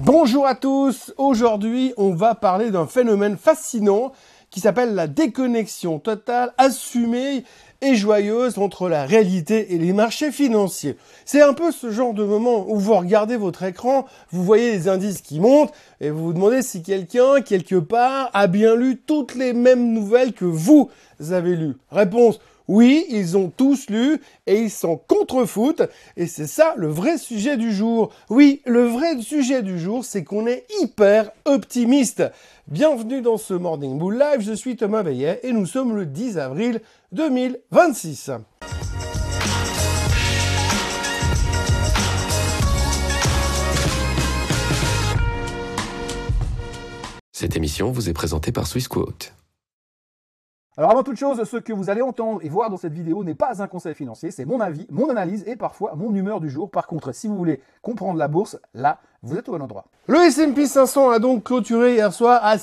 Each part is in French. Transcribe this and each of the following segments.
Bonjour à tous, aujourd'hui on va parler d'un phénomène fascinant qui s'appelle la déconnexion totale, assumée et joyeuse entre la réalité et les marchés financiers. C'est un peu ce genre de moment où vous regardez votre écran, vous voyez les indices qui montent et vous vous demandez si quelqu'un, quelque part, a bien lu toutes les mêmes nouvelles que vous avez lues. Réponse: oui, ils ont tous lu et ils s'en contrefoutent. Et c'est ça le vrai sujet du jour. Oui, le vrai sujet du jour, c'est qu'on est hyper optimiste. Bienvenue dans ce Morning Bull Live, je suis Thomas Veillet et nous sommes le 10 avril 2026. Cette émission vous est présentée par Swissquote. Alors avant toute chose, ce que vous allez entendre et voir dans cette vidéo n'est pas un conseil financier, c'est mon avis, mon analyse et parfois mon humeur du jour. Par contre, si vous voulez comprendre la bourse, là, vous êtes au bon endroit. Le S&P 500 a donc clôturé hier soir à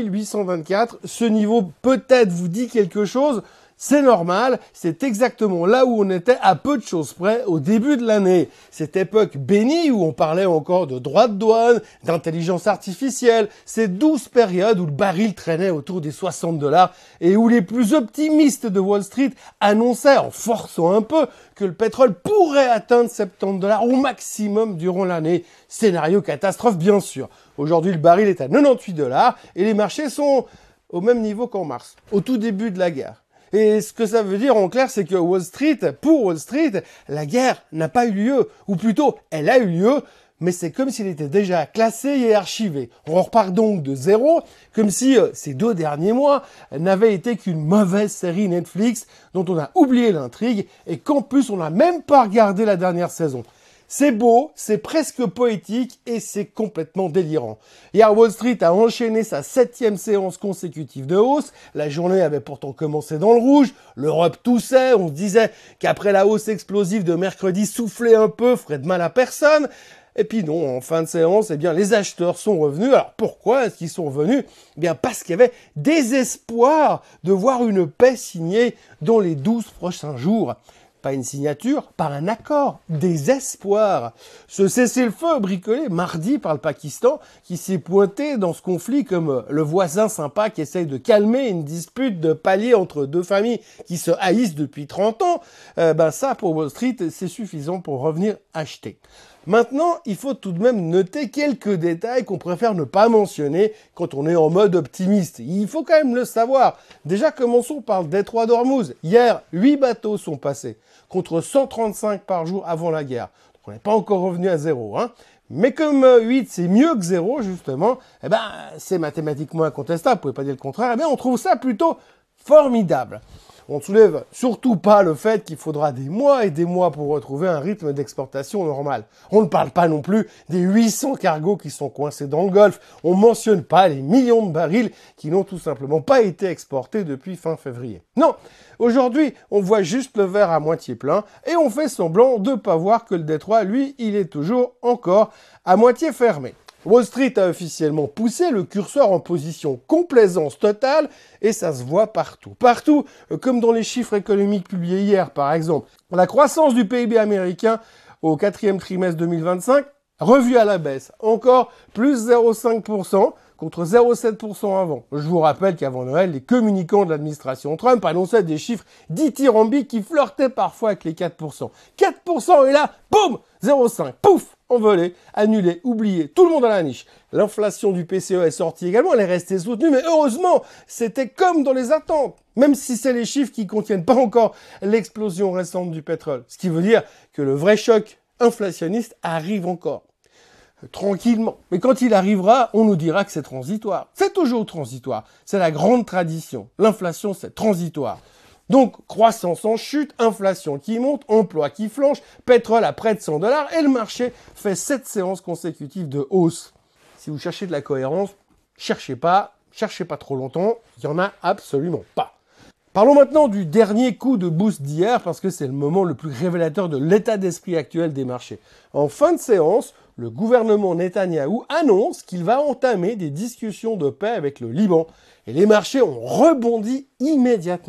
6824. Ce niveau peut-être vous dit quelque chose. C'est normal, c'est exactement là où on était à peu de choses près au début de l'année. Cette époque bénie où on parlait encore de droits de douane, d'intelligence artificielle, ces douces périodes où le baril traînait autour des $60 et où les plus optimistes de Wall Street annonçaient, en forçant un peu, que le pétrole pourrait atteindre $70 au maximum durant l'année. Scénario catastrophe bien sûr. Aujourd'hui le baril est à $98 et les marchés sont au même niveau qu'en mars, au tout début de la guerre. Et ce que ça veut dire en clair, c'est que pour Wall Street, la guerre n'a pas eu lieu. Ou plutôt, elle a eu lieu, mais c'est comme s'il était déjà classé et archivé. On repart donc de zéro, comme si ces 2 derniers mois n'avaient été qu'une mauvaise série Netflix dont on a oublié l'intrigue et qu'en plus on n'a même pas regardé la dernière saison. C'est beau, c'est presque poétique et c'est complètement délirant. Hier, Wall Street a enchaîné sa 7e séance consécutive de hausse. La journée avait pourtant commencé dans le rouge. L'Europe toussait. On se disait qu'après la hausse explosive de mercredi, souffler un peu ferait de mal à personne. Et puis non, en fin de séance, eh bien, les acheteurs sont revenus. Alors pourquoi est-ce qu'ils sont revenus? Eh bien, parce qu'il y avait désespoir de voir une paix signée dans les 12 prochains jours. Pas une signature, pas un accord, des espoirs. Ce cessez-le-feu bricolé mardi par le Pakistan qui s'est pointé dans ce conflit comme le voisin sympa qui essaye de calmer une dispute de palier entre 2 familles qui se haïssent depuis 30 ans, ça pour Wall Street c'est suffisant pour revenir acheter. Maintenant, il faut tout de même noter quelques détails qu'on préfère ne pas mentionner quand on est en mode optimiste. Il faut quand même le savoir. Déjà, commençons par le détroit d'Ormuz. Hier, 8 bateaux sont passés, contre 135 par jour avant la guerre. Donc on n'est pas encore revenu à zéro, hein. Mais comme 8 c'est mieux que 0, justement, c'est mathématiquement incontestable, vous pouvez pas dire le contraire, on trouve ça plutôt formidable. On ne soulève surtout pas le fait qu'il faudra des mois et des mois pour retrouver un rythme d'exportation normal. On ne parle pas non plus des 800 cargos qui sont coincés dans le Golfe. On ne mentionne pas les millions de barils qui n'ont tout simplement pas été exportés depuis fin février. Non, aujourd'hui, on voit juste le verre à moitié plein et on fait semblant de ne pas voir que le détroit, lui, il est toujours encore à moitié fermé. Wall Street a officiellement poussé le curseur en position complaisance totale et ça se voit partout. Partout, comme dans les chiffres économiques publiés hier par exemple. La croissance du PIB américain au 4e trimestre 2025, revue à la baisse. Encore plus 0,5% contre 0,7% avant. Je vous rappelle qu'avant Noël, les communicants de l'administration Trump annonçaient des chiffres dithyrambiques qui flirtaient parfois avec les 4%. 4% et là, boum, 0,5, pouf, envolé, annulé, oublié, tout le monde à la niche. L'inflation du PCE est sortie également, elle est restée soutenue, mais heureusement, c'était comme dans les attentes. Même si c'est les chiffres qui contiennent pas encore l'explosion récente du pétrole. Ce qui veut dire que le vrai choc inflationniste arrive encore. Tranquillement. Mais quand il arrivera, on nous dira que c'est transitoire. C'est toujours transitoire. C'est la grande tradition. L'inflation, c'est transitoire. Donc, croissance en chute, inflation qui monte, emploi qui flanche, pétrole à près de $100 et le marché fait 7 séances consécutives de hausse. Si vous cherchez de la cohérence, cherchez pas trop longtemps, il n'y en a absolument pas. Parlons maintenant du dernier coup de boost d'hier parce que c'est le moment le plus révélateur de l'état d'esprit actuel des marchés. En fin de séance, le gouvernement Netanyahou annonce qu'il va entamer des discussions de paix avec le Liban et les marchés ont rebondi immédiatement.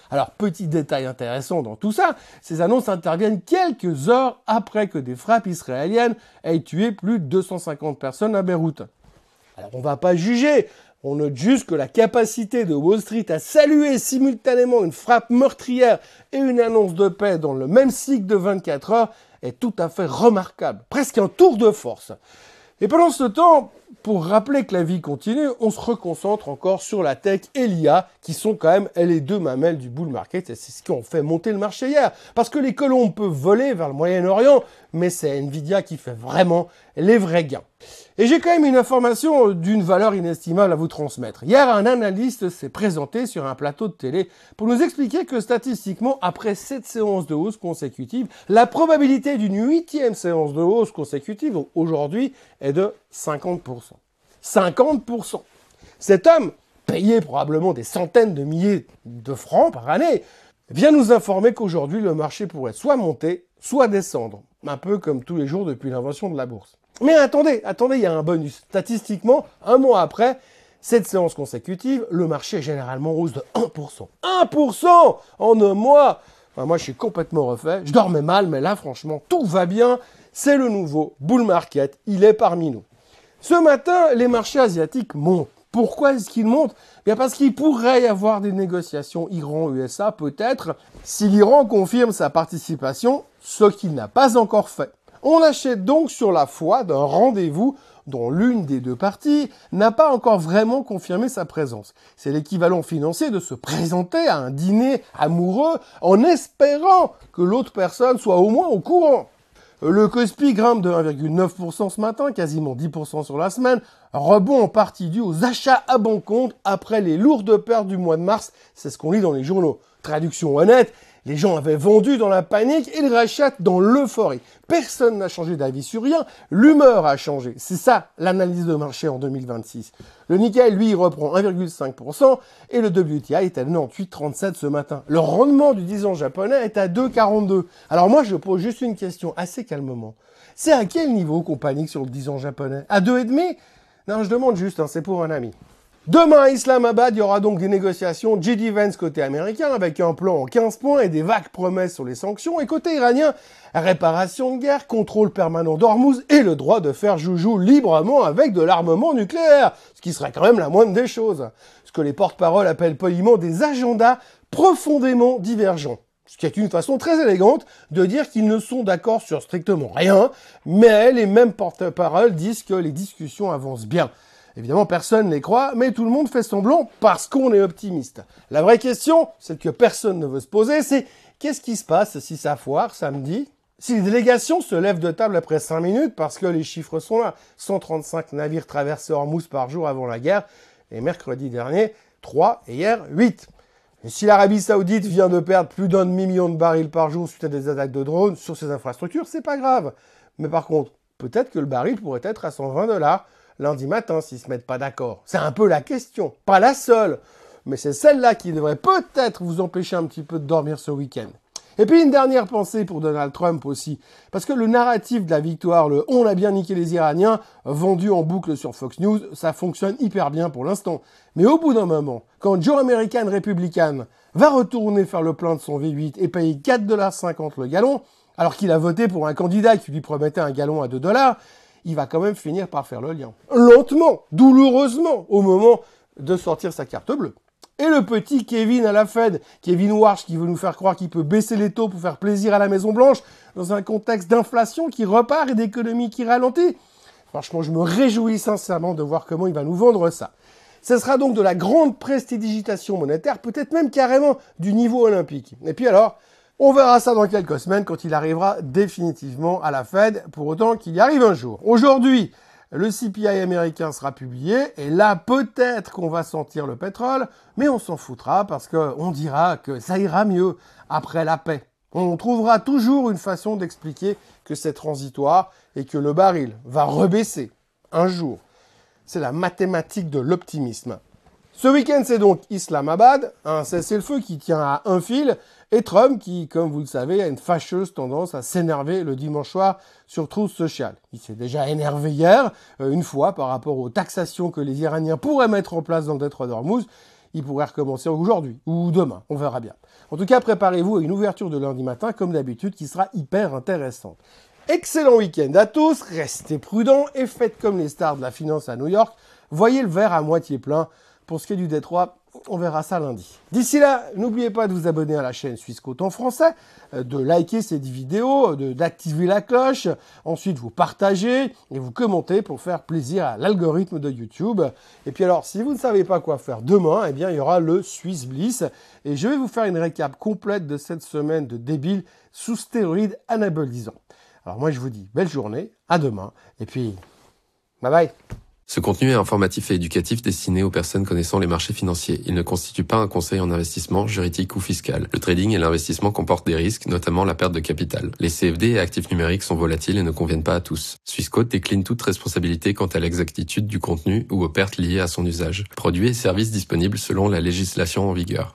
Alors, petit détail intéressant dans tout ça, ces annonces interviennent quelques heures après que des frappes israéliennes aient tué plus de 250 personnes à Beyrouth. Alors, on va pas juger, on note juste que la capacité de Wall Street à saluer simultanément une frappe meurtrière et une annonce de paix dans le même cycle de 24 heures est tout à fait remarquable, presque un tour de force. Et pendant ce temps, pour rappeler que la vie continue, on se reconcentre encore sur la tech et l'IA, qui sont quand même les deux mamelles du bull market, et c'est ce qui ont fait monter le marché hier. Parce que les colombes peuvent voler vers le Moyen-Orient, mais c'est Nvidia qui fait vraiment les vrais gains. Et j'ai quand même une information d'une valeur inestimable à vous transmettre. Hier, un analyste s'est présenté sur un plateau de télé pour nous expliquer que statistiquement, après 7 séances de hausse consécutives, la probabilité d'une 8e séance de hausse consécutive aujourd'hui est de 50%. 50%. Cet homme, payé probablement des centaines de milliers de francs par année, vient nous informer qu'aujourd'hui, le marché pourrait soit monter, soit descendre. Un peu comme tous les jours depuis l'invention de la bourse. Mais attendez, il y a un bonus. Statistiquement, un mois après, cette séance consécutive, le marché est généralement en hausse de 1%. 1% en un mois. Enfin, moi, je suis complètement refait. Je dormais mal, mais là, franchement, tout va bien. C'est le nouveau bull market. Il est parmi nous. Ce matin, les marchés asiatiques montent. Pourquoi est-ce qu'ils montent? Bien parce qu'il pourrait y avoir des négociations Iran-USA, peut-être, si l'Iran confirme sa participation, ce qu'il n'a pas encore fait. On achète donc sur la foi d'un rendez-vous dont l'une des deux parties n'a pas encore vraiment confirmé sa présence. C'est l'équivalent financier de se présenter à un dîner amoureux en espérant que l'autre personne soit au moins au courant. Le Kospi grimpe de 1,9% ce matin, quasiment 10% sur la semaine, rebond en partie dû aux achats à bon compte après les lourdes pertes du mois de mars, c'est ce qu'on lit dans les journaux. Traduction honnête, les gens avaient vendu dans la panique et ils rachètent dans l'euphorie. Personne n'a changé d'avis sur rien, l'humeur a changé. C'est ça l'analyse de marché en 2026. Le Nikkei, lui, reprend 1,5% et le WTI est à 98,37 ce matin. Le rendement du 10 ans japonais est à 2,42. Alors moi, je pose juste une question assez calmement. C'est à quel niveau qu'on panique sur le 10 ans japonais? À 2,5? Non, je demande juste, c'est pour un ami. Demain à Islamabad, il y aura donc des négociations J.D. Vance côté américain avec un plan en 15 points et des vagues promesses sur les sanctions. Et côté iranien, réparation de guerre, contrôle permanent d'Ormuz et le droit de faire joujou librement avec de l'armement nucléaire. Ce qui serait quand même la moindre des choses. Ce que les porte-paroles appellent poliment des agendas profondément divergents. Ce qui est une façon très élégante de dire qu'ils ne sont d'accord sur strictement rien, mais les mêmes porte-paroles disent que les discussions avancent bien. Évidemment, personne ne les croit, mais tout le monde fait semblant parce qu'on est optimiste. La vraie question, celle que personne ne veut se poser, c'est qu'est-ce qui se passe si ça foire samedi? Si les délégations se lèvent de table après 5 minutes, parce que les chiffres sont là, 135 navires traversés Ormuz par jour avant la guerre, et mercredi dernier, 3 et hier, 8. Et si l'Arabie Saoudite vient de perdre plus d'1,5 million de barils par jour suite à des attaques de drones sur ses infrastructures, c'est pas grave. Mais par contre, peut-être que le baril pourrait être à $120 lundi matin s'ils se mettent pas d'accord. C'est un peu la question, pas la seule, mais c'est celle-là qui devrait peut-être vous empêcher un petit peu de dormir ce week-end. Et puis une dernière pensée pour Donald Trump aussi, parce que le narratif de la victoire, le « on a bien niqué les Iraniens », vendu en boucle sur Fox News, ça fonctionne hyper bien pour l'instant. Mais au bout d'un moment, quand Joe American Republican va retourner faire le plein de son V8 et payer $4,50 le gallon, alors qu'il a voté pour un candidat qui lui promettait un gallon à $2, il va quand même finir par faire le lien. Lentement, douloureusement, au moment de sortir sa carte bleue. Et le petit Kevin à la Fed, Kevin Warsh, qui veut nous faire croire qu'il peut baisser les taux pour faire plaisir à la Maison-Blanche, dans un contexte d'inflation qui repart et d'économie qui ralentit. Franchement, je me réjouis sincèrement de voir comment il va nous vendre ça. Ce sera donc de la grande prestidigitation monétaire, peut-être même carrément du niveau olympique. Et puis alors, on verra ça dans quelques semaines quand il arrivera définitivement à la Fed, pour autant qu'il y arrive un jour. Aujourd'hui, le CPI américain sera publié, et là, peut-être qu'on va sentir le pétrole, mais on s'en foutra parce qu'on dira que ça ira mieux après la paix. On trouvera toujours une façon d'expliquer que c'est transitoire et que le baril va rebaisser un jour. C'est la mathématique de l'optimisme. Ce week-end, c'est donc Islamabad, un cessez-le-feu qui tient à un fil, et Trump qui, comme vous le savez, a une fâcheuse tendance à s'énerver le dimanche soir sur Truth Social. Il s'est déjà énervé hier, une fois, par rapport aux taxations que les Iraniens pourraient mettre en place dans le détroit d'Ormuz. il pourrait recommencer aujourd'hui ou demain, on verra bien. En tout cas, préparez-vous à une ouverture de lundi matin, comme d'habitude, qui sera hyper intéressante. Excellent week-end à tous, restez prudents et faites comme les stars de la finance à New York, voyez le verre à moitié plein. Pour ce qui est du Détroit, on verra ça lundi. D'ici là, n'oubliez pas de vous abonner à la chaîne Suisse Côte en français, de liker cette vidéo, d'activer la cloche, ensuite vous partagez et vous commentez pour faire plaisir à l'algorithme de YouTube. Et puis alors, si vous ne savez pas quoi faire demain, eh bien, il y aura le Swiss Bliss et je vais vous faire une récap complète de cette semaine de débiles sous stéroïdes anabolisants. Alors moi, je vous dis belle journée, à demain et puis bye bye. Ce contenu est informatif et éducatif destiné aux personnes connaissant les marchés financiers. Il ne constitue pas un conseil en investissement, juridique ou fiscal. Le trading et l'investissement comportent des risques, notamment la perte de capital. Les CFD et actifs numériques sont volatiles et ne conviennent pas à tous. Swissquote décline toute responsabilité quant à l'exactitude du contenu ou aux pertes liées à son usage. Produits et services disponibles selon la législation en vigueur.